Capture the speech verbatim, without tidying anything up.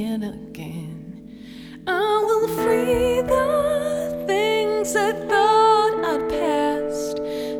begin again. I will free the things I thought I'd pass.